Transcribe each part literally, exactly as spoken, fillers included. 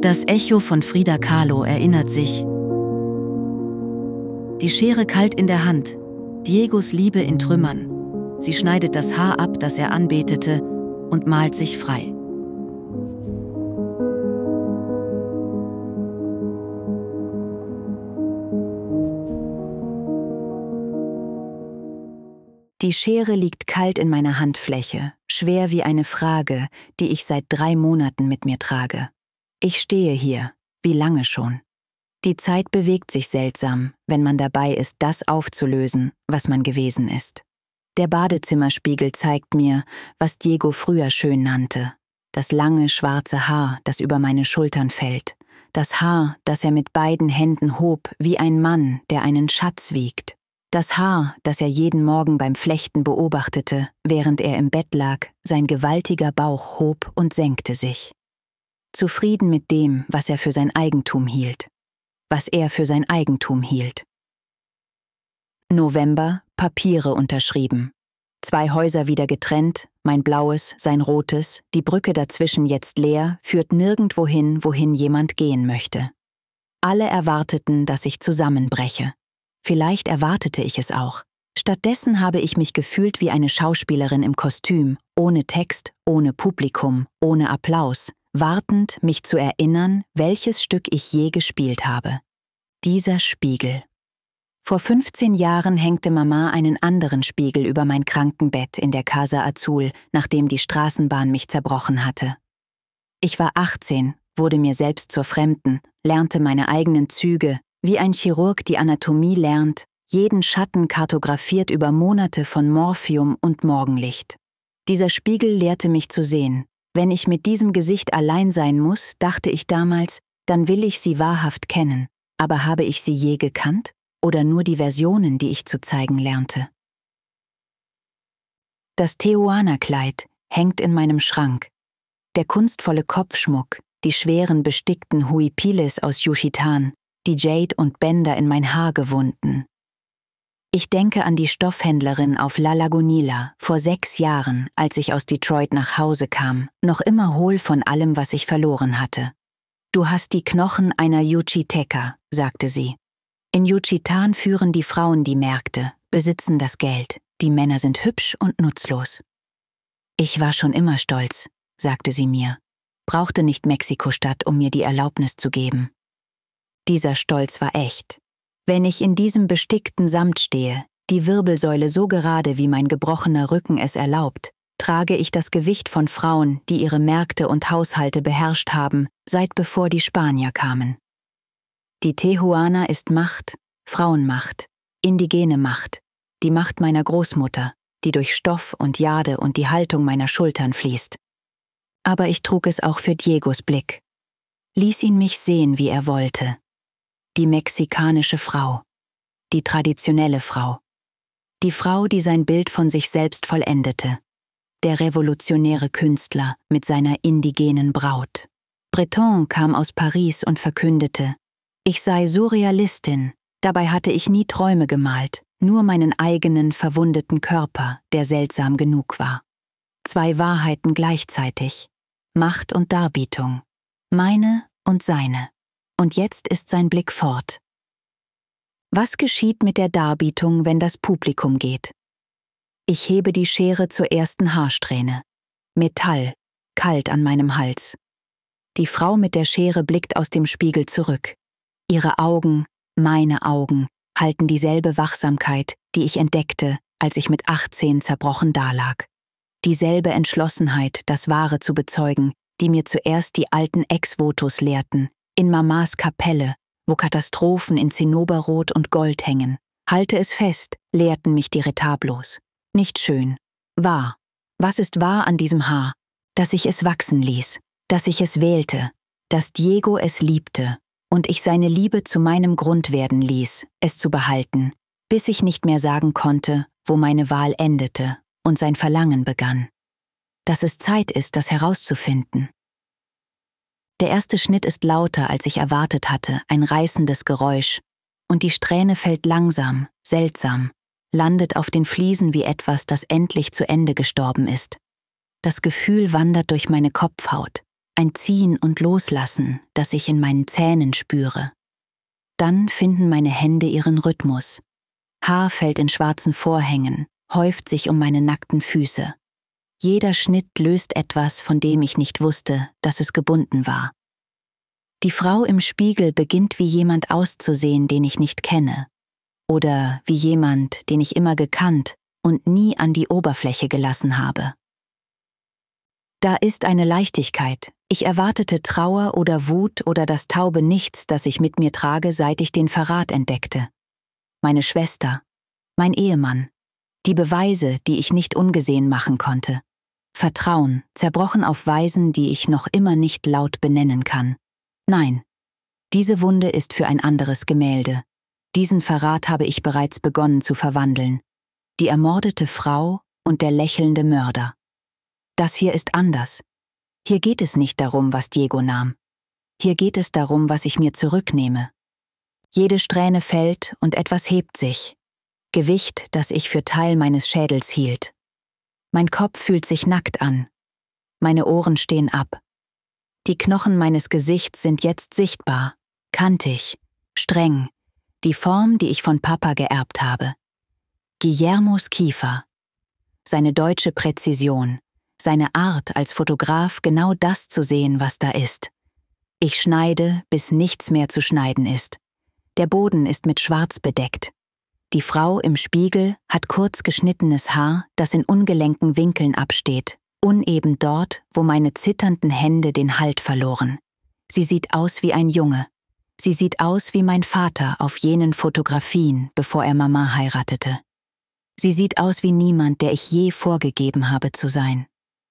Das Echo von Frida Kahlo erinnert sich. Die Schere kalt in der Hand, Diegos Liebe in Trümmern. Sie schneidet das Haar ab, das er anbetete, und malt sich frei. Die Schere liegt kalt in meiner Handfläche, schwer wie eine Frage, die ich seit drei Monaten mit mir trage. Ich stehe hier, wie lange schon. Die Zeit bewegt sich seltsam, wenn man dabei ist, das aufzulösen, was man gewesen ist. Der Badezimmerspiegel zeigt mir, was Diego früher schön nannte. Das lange, schwarze Haar, das über meine Schultern fällt. Das Haar, das er mit beiden Händen hob, wie ein Mann, der einen Schatz wiegt. Das Haar, das er jeden Morgen beim Flechten beobachtete, während er im Bett lag, sein gewaltiger Bauch hob und senkte sich. Zufrieden mit dem, was er für sein Eigentum hielt. Was er für sein Eigentum hielt. November, Papiere unterschrieben. Zwei Häuser wieder getrennt, mein blaues, sein rotes, die Brücke dazwischen jetzt leer, führt nirgendwo hin, wohin jemand gehen möchte. Alle erwarteten, dass ich zusammenbreche. Vielleicht erwartete ich es auch. Stattdessen habe ich mich gefühlt wie eine Schauspielerin im Kostüm, ohne Text, ohne Publikum, ohne Applaus, wartend, mich zu erinnern, welches Stück ich je gespielt habe. Dieser Spiegel. Vor fünfzehn Jahren hängte Mama einen anderen Spiegel über mein Krankenbett in der Casa Azul, nachdem die Straßenbahn mich zerbrochen hatte. Ich war achtzehn, wurde mir selbst zur Fremden, lernte meine eigenen Züge, wie ein Chirurg die Anatomie lernt, jeden Schatten kartografiert über Monate von Morphium und Morgenlicht. Dieser Spiegel lehrte mich zu sehen. Wenn ich mit diesem Gesicht allein sein muss, dachte ich damals, dann will ich sie wahrhaft kennen. Aber habe ich sie je gekannt? Oder nur die Versionen, die ich zu zeigen lernte? Das Tehuana-Kleid hängt in meinem Schrank. Der kunstvolle Kopfschmuck, die schweren bestickten Huipiles aus Yucatán, die Jade und Bänder in mein Haar gewunden. Ich denke an die Stoffhändlerin auf La Lagunilla vor sechs Jahren, als ich aus Detroit nach Hause kam, noch immer hohl von allem, was ich verloren hatte. »Du hast die Knochen einer Yucateca«, sagte sie. »In Yucatán führen die Frauen die Märkte, besitzen das Geld. Die Männer sind hübsch und nutzlos.« »Ich war schon immer stolz«, sagte sie mir, brauchte nicht Mexiko-Stadt, um mir die Erlaubnis zu geben. Dieser Stolz war echt. Wenn ich in diesem bestickten Samt stehe, die Wirbelsäule so gerade wie mein gebrochener Rücken es erlaubt, trage ich das Gewicht von Frauen, die ihre Märkte und Haushalte beherrscht haben, seit bevor die Spanier kamen. Die Tehuana ist Macht, Frauenmacht, indigene Macht, die Macht meiner Großmutter, die durch Stoff und Jade und die Haltung meiner Schultern fließt. Aber ich trug es auch für Diegos Blick. Ließ ihn mich sehen, wie er wollte. Die mexikanische Frau, die traditionelle Frau, die Frau, die sein Bild von sich selbst vollendete, der revolutionäre Künstler mit seiner indigenen Braut. Breton kam aus Paris und verkündete, ich sei Surrealistin, dabei hatte ich nie Träume gemalt, nur meinen eigenen verwundeten Körper, der seltsam genug war. Zwei Wahrheiten gleichzeitig, Macht und Darbietung, meine und seine. Und jetzt ist sein Blick fort. Was geschieht mit der Darbietung, wenn das Publikum geht? Ich hebe die Schere zur ersten Haarsträhne. Metall, kalt an meinem Hals. Die Frau mit der Schere blickt aus dem Spiegel zurück. Ihre Augen, meine Augen, halten dieselbe Wachsamkeit, die ich entdeckte, als ich mit achtzehn zerbrochen dalag. Dieselbe Entschlossenheit, das Wahre zu bezeugen, die mir zuerst die alten Ex-Votos lehrten, in Mamas Kapelle, wo Katastrophen in Zinnoberrot und Gold hängen. Halte es fest, lehrten mich die Retablos. Nicht schön. Wahr. Was ist wahr an diesem Haar? Dass ich es wachsen ließ, dass ich es wählte, dass Diego es liebte und ich seine Liebe zu meinem Grund werden ließ, es zu behalten, bis ich nicht mehr sagen konnte, wo meine Wahl endete und sein Verlangen begann. Dass es Zeit ist, das herauszufinden. Der erste Schnitt ist lauter, als ich erwartet hatte, ein reißendes Geräusch, und die Strähne fällt langsam, seltsam, landet auf den Fliesen wie etwas, das endlich zu Ende gestorben ist. Das Gefühl wandert durch meine Kopfhaut, ein Ziehen und Loslassen, das ich in meinen Zähnen spüre. Dann finden meine Hände ihren Rhythmus. Haar fällt in schwarzen Vorhängen, häuft sich um meine nackten Füße. Jeder Schnitt löst etwas, von dem ich nicht wusste, dass es gebunden war. Die Frau im Spiegel beginnt wie jemand auszusehen, den ich nicht kenne. Oder wie jemand, den ich immer gekannt und nie an die Oberfläche gelassen habe. Da ist eine Leichtigkeit. Ich erwartete Trauer oder Wut oder das taube Nichts, das ich mit mir trage, seit ich den Verrat entdeckte. Meine Schwester, mein Ehemann, die Beweise, die ich nicht ungesehen machen konnte. Vertrauen, zerbrochen auf Weisen, die ich noch immer nicht laut benennen kann. Nein, diese Wunde ist für ein anderes Gemälde. Diesen Verrat habe ich bereits begonnen zu verwandeln. Die ermordete Frau und der lächelnde Mörder. Das hier ist anders. Hier geht es nicht darum, was Diego nahm. Hier geht es darum, was ich mir zurücknehme. Jede Strähne fällt und etwas hebt sich. Gewicht, das ich für Teil meines Schädels hielt. Mein Kopf fühlt sich nackt an. Meine Ohren stehen ab. Die Knochen meines Gesichts sind jetzt sichtbar, kantig, streng, die Form, die ich von Papa geerbt habe. Guillermos Kiefer. Seine deutsche Präzision, seine Art als Fotograf, genau das zu sehen, was da ist. Ich schneide, bis nichts mehr zu schneiden ist. Der Boden ist mit Schwarz bedeckt. Die Frau im Spiegel hat kurz geschnittenes Haar, das in ungelenken Winkeln absteht, uneben dort, wo meine zitternden Hände den Halt verloren. Sie sieht aus wie ein Junge. Sie sieht aus wie mein Vater auf jenen Fotografien, bevor er Mama heiratete. Sie sieht aus wie niemand, der ich je vorgegeben habe zu sein.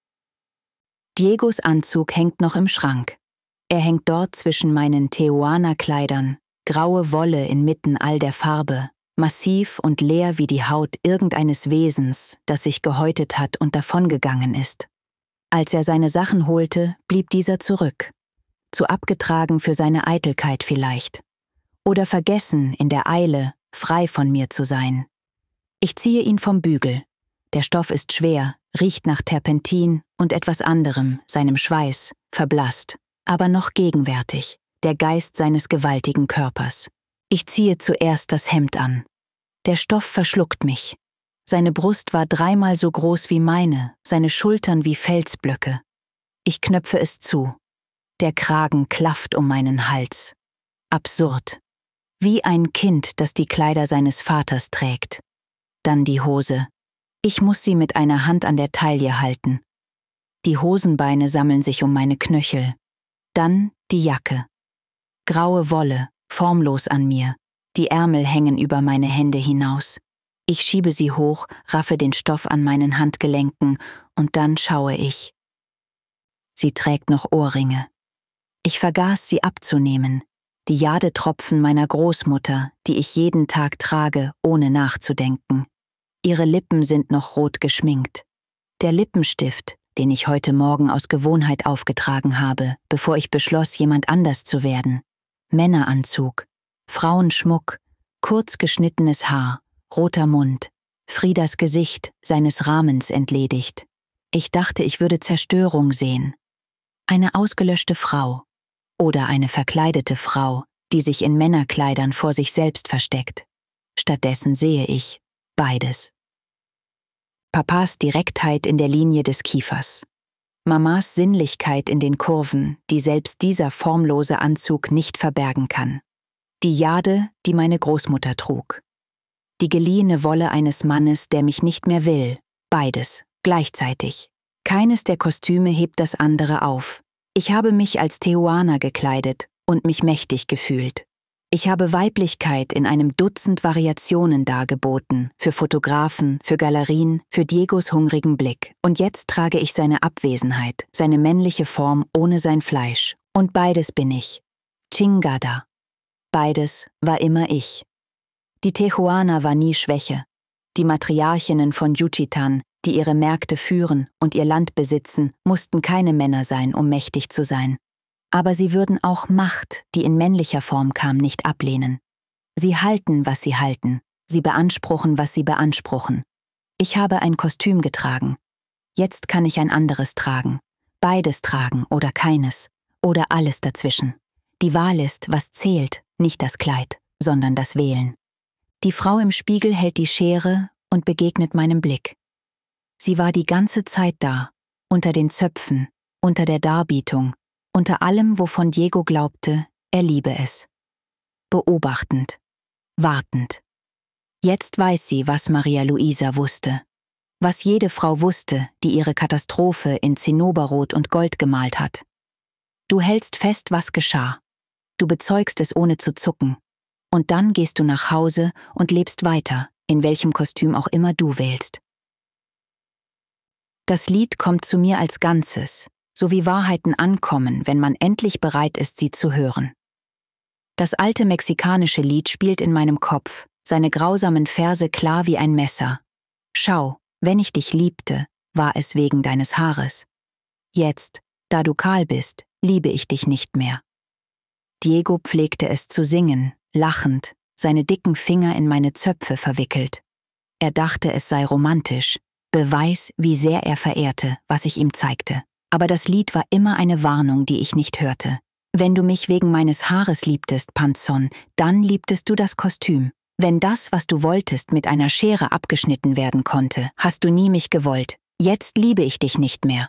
Diegos Anzug hängt noch im Schrank. Er hängt dort zwischen meinen Tehuana-Kleidern, graue Wolle inmitten all der Farbe, massiv und leer wie die Haut irgendeines Wesens, das sich gehäutet hat und davongegangen ist. Als er seine Sachen holte, blieb dieser zurück. Zu abgetragen für seine Eitelkeit vielleicht. Oder vergessen in der Eile, frei von mir zu sein. Ich ziehe ihn vom Bügel. Der Stoff ist schwer, riecht nach Terpentin und etwas anderem, seinem Schweiß, verblasst, aber noch gegenwärtig, der Geist seines gewaltigen Körpers. Ich ziehe zuerst das Hemd an. Der Stoff verschluckt mich. Seine Brust war dreimal so groß wie meine, seine Schultern wie Felsblöcke. Ich knöpfe es zu. Der Kragen klafft um meinen Hals. Absurd. Wie ein Kind, das die Kleider seines Vaters trägt. Dann die Hose. Ich muss sie mit einer Hand an der Taille halten. Die Hosenbeine sammeln sich um meine Knöchel. Dann die Jacke. Graue Wolle, formlos an mir. Die Ärmel hängen über meine Hände hinaus. Ich schiebe sie hoch, raffe den Stoff an meinen Handgelenken und dann schaue ich. Sie trägt noch Ohrringe. Ich vergaß, sie abzunehmen. Die Jadetropfen meiner Großmutter, die ich jeden Tag trage, ohne nachzudenken. Ihre Lippen sind noch rot geschminkt. Der Lippenstift, den ich heute Morgen aus Gewohnheit aufgetragen habe, bevor ich beschloss, jemand anders zu werden. Männeranzug, Frauenschmuck, kurz geschnittenes Haar, roter Mund, Friedas Gesicht seines Rahmens entledigt. Ich dachte, ich würde Zerstörung sehen. Eine ausgelöschte Frau oder eine verkleidete Frau, die sich in Männerkleidern vor sich selbst versteckt. Stattdessen sehe ich beides. Papas Direktheit in der Linie des Kiefers. Mamas Sinnlichkeit in den Kurven, die selbst dieser formlose Anzug nicht verbergen kann. Die Jade, die meine Großmutter trug. Die geliehene Wolle eines Mannes, der mich nicht mehr will. Beides, gleichzeitig. Keines der Kostüme hebt das andere auf. Ich habe mich als Tehuana gekleidet und mich mächtig gefühlt. Ich habe Weiblichkeit in einem Dutzend Variationen dargeboten, für Fotografen, für Galerien, für Diegos hungrigen Blick. Und jetzt trage ich seine Abwesenheit, seine männliche Form ohne sein Fleisch. Und beides bin ich. Chingada. Beides war immer ich. Die Tehuana war nie Schwäche. Die Matriarchinnen von Juchitán, die ihre Märkte führen und ihr Land besitzen, mussten keine Männer sein, um mächtig zu sein. Aber sie würden auch Macht, die in männlicher Form kam, nicht ablehnen. Sie halten, was sie halten. Sie beanspruchen, was sie beanspruchen. Ich habe ein Kostüm getragen. Jetzt kann ich ein anderes tragen. beides tragen oder keines, oder alles dazwischen. Die Wahl ist, was zählt, nicht das Kleid, sondern das Wählen. Die Frau im Spiegel hält die Schere und begegnet meinem Blick. Sie war die ganze Zeit da, unter den Zöpfen, unter der Darbietung, unter allem, wovon Diego glaubte, er liebe es. Beobachtend, wartend. Jetzt weiß sie, was Maria Luisa wusste. Was jede Frau wusste, die ihre Katastrophe in Zinnoberrot und Gold gemalt hat. Du hältst fest, was geschah. Du bezeugst es ohne zu zucken. Und dann gehst du nach Hause und lebst weiter, in welchem Kostüm auch immer du wählst. Das Lied kommt zu mir als Ganzes, so wie Wahrheiten ankommen, wenn man endlich bereit ist, sie zu hören. Das alte mexikanische Lied spielt in meinem Kopf, seine grausamen Verse klar wie ein Messer. Schau, wenn ich dich liebte, war es wegen deines Haares. Jetzt, da du kahl bist, liebe ich dich nicht mehr. Diego pflegte es zu singen, lachend, seine dicken Finger in meine Zöpfe verwickelt. Er dachte, es sei romantisch, Beweis, wie sehr er verehrte, was ich ihm zeigte. Aber das Lied war immer eine Warnung, die ich nicht hörte. Wenn du mich wegen meines Haares liebtest, Panzon, dann liebtest du das Kostüm. Wenn das, was du wolltest, mit einer Schere abgeschnitten werden konnte, hast du nie mich gewollt. Jetzt liebe ich dich nicht mehr.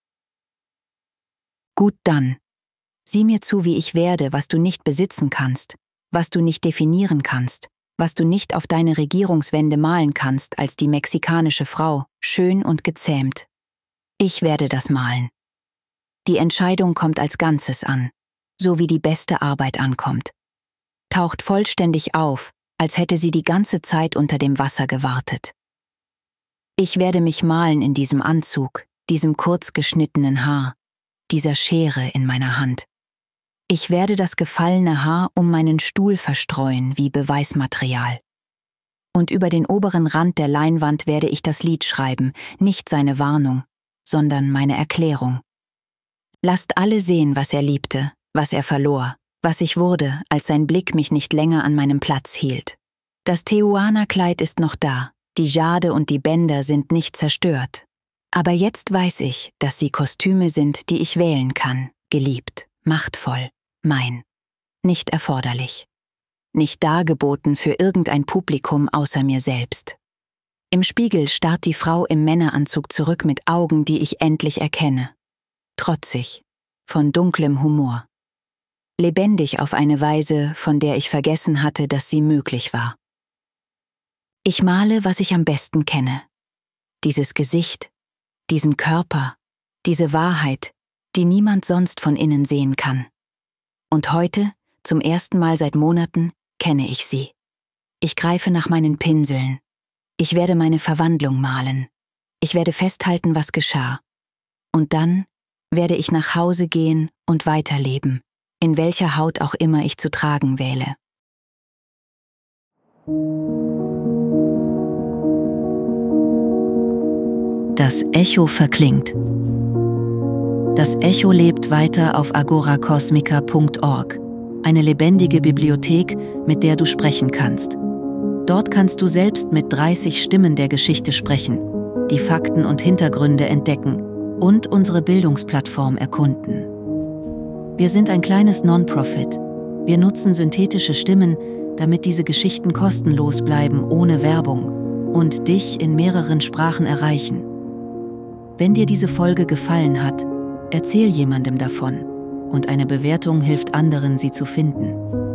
Gut dann. Sieh mir zu, wie ich werde, was du nicht besitzen kannst, was du nicht definieren kannst, was du nicht auf deine Regierungswände malen kannst als die mexikanische Frau, schön und gezähmt. Ich werde das malen. Die Entscheidung kommt als Ganzes an, so wie die beste Arbeit ankommt. Taucht vollständig auf, als hätte sie die ganze Zeit unter dem Wasser gewartet. Ich werde mich malen in diesem Anzug, diesem kurz geschnittenen Haar, dieser Schere in meiner Hand. Ich werde das gefallene Haar um meinen Stuhl verstreuen wie Beweismaterial. Und über den oberen Rand der Leinwand werde ich das Lied schreiben, nicht seine Warnung, sondern meine Erklärung. Lasst alle sehen, was er liebte, was er verlor, was ich wurde, als sein Blick mich nicht länger an meinem Platz hielt. Das Tehuana-Kleid ist noch da, die Jade und die Bänder sind nicht zerstört. Aber jetzt weiß ich, dass sie Kostüme sind, die ich wählen kann, geliebt, machtvoll, mein. Nicht erforderlich. Nicht dargeboten für irgendein Publikum außer mir selbst. Im Spiegel starrt die Frau im Männeranzug zurück mit Augen, die ich endlich erkenne. Trotzig, von dunklem Humor. Lebendig auf eine Weise, von der ich vergessen hatte, dass sie möglich war. Ich male, was ich am besten kenne. Dieses Gesicht, diesen Körper, diese Wahrheit, die niemand sonst von innen sehen kann. Und heute, zum ersten Mal seit Monaten, kenne ich sie. Ich greife nach meinen Pinseln. Ich werde meine Verwandlung malen. Ich werde festhalten, was geschah. Und dann werde ich nach Hause gehen und weiterleben, in welcher Haut auch immer ich zu tragen wähle. Das Echo verklingt. Das Echo lebt weiter auf agora cosmica punkt org, eine lebendige Bibliothek, mit der du sprechen kannst. Dort kannst du selbst mit dreißig Stimmen der Geschichte sprechen, die Fakten und Hintergründe entdecken und unsere Bildungsplattform erkunden. Wir sind ein kleines Non-Profit. Wir nutzen synthetische Stimmen, damit diese Geschichten kostenlos bleiben, ohne Werbung, und dich in mehreren Sprachen erreichen. Wenn dir diese Folge gefallen hat, erzähl jemandem davon, und eine Bewertung hilft anderen, sie zu finden.